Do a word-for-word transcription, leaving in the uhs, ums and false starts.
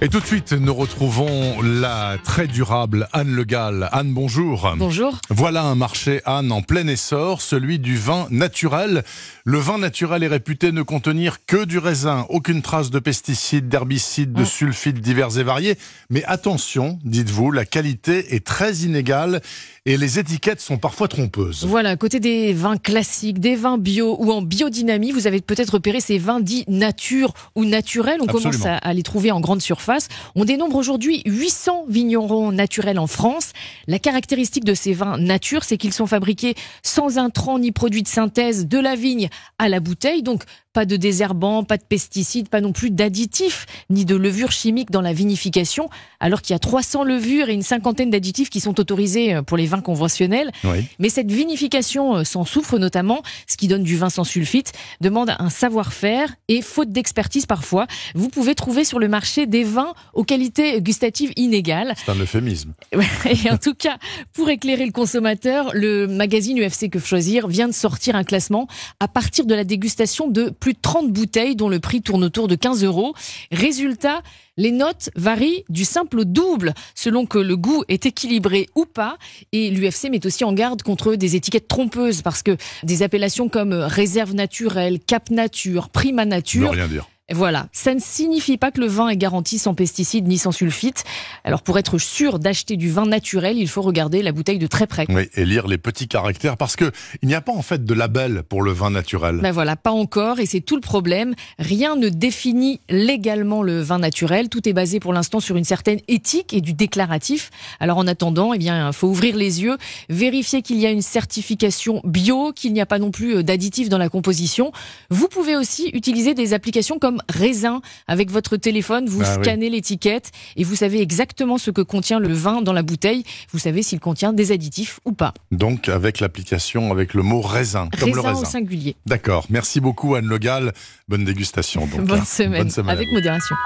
Et tout de suite, nous retrouvons la très durable Anne Le Gall. Anne, bonjour. Bonjour. Voilà un marché, Anne, en plein essor, celui du vin naturel. Le vin naturel est réputé ne contenir que du raisin, aucune trace de pesticides, d'herbicides, de mmh. sulfites divers et variés. Mais attention, dites-vous, la qualité est très inégale et les étiquettes sont parfois trompeuses. Voilà, à côté des vins classiques, des vins bio ou en biodynamie, vous avez peut-être repéré ces vins dits nature ou naturels. On Absolument. commence à, à les trouver en grande surface. On dénombre aujourd'hui huit cents vignerons naturels en France. La caractéristique de ces vins nature, c'est qu'ils sont fabriqués sans intrants ni produits de synthèse, de la vigne à la bouteille. Donc, pas de désherbants, pas de pesticides, pas non plus d'additifs, ni de levures chimiques dans la vinification, alors qu'il y a trois cents levures et une cinquantaine d'additifs qui sont autorisés pour les vins conventionnels. Oui. Mais cette vinification sans soufre notamment, ce qui donne du vin sans sulfite, demande un savoir-faire et faute d'expertise parfois, vous pouvez trouver sur le marché des vins aux qualités gustatives inégales. C'est un euphémisme. Et en tout cas, pour éclairer le consommateur, le magazine U F C Que Choisir vient de sortir un classement à partir de la dégustation de plus de trente bouteilles dont le prix tourne autour de quinze euros. Résultat, les notes varient du simple au double selon que le goût est équilibré ou pas. Et l'U F C met aussi en garde contre des étiquettes trompeuses parce que des appellations comme réserve naturelle, cap nature, prima nature... Ne rien dire. Voilà, ça ne signifie pas que le vin est garanti sans pesticides ni sans sulfite. Alors pour être sûr d'acheter du vin naturel, il faut regarder la bouteille de très près. Oui, et lire les petits caractères parce que il n'y a pas en fait de label pour le vin naturel. Ben voilà, pas encore, et c'est tout le problème. Rien ne définit légalement le vin naturel. Tout est basé pour l'instant sur une certaine éthique et du déclaratif. Alors en attendant, eh bien, il faut ouvrir les yeux, vérifier qu'il y a une certification bio, qu'il n'y a pas non plus d'additifs dans la composition. Vous pouvez aussi utiliser des applications comme Raisin. Avec votre téléphone, vous ah scannez oui. l'étiquette et vous savez exactement ce que contient le vin dans la bouteille. Vous savez s'il contient des additifs ou pas. Donc avec l'application, avec le mot raisin, comme raisin le raisin. Au singulier. D'accord. Merci beaucoup Anne Le Gall. Bonne dégustation. Donc, Bonne, hein. semaine. Bonne semaine. Avec modération.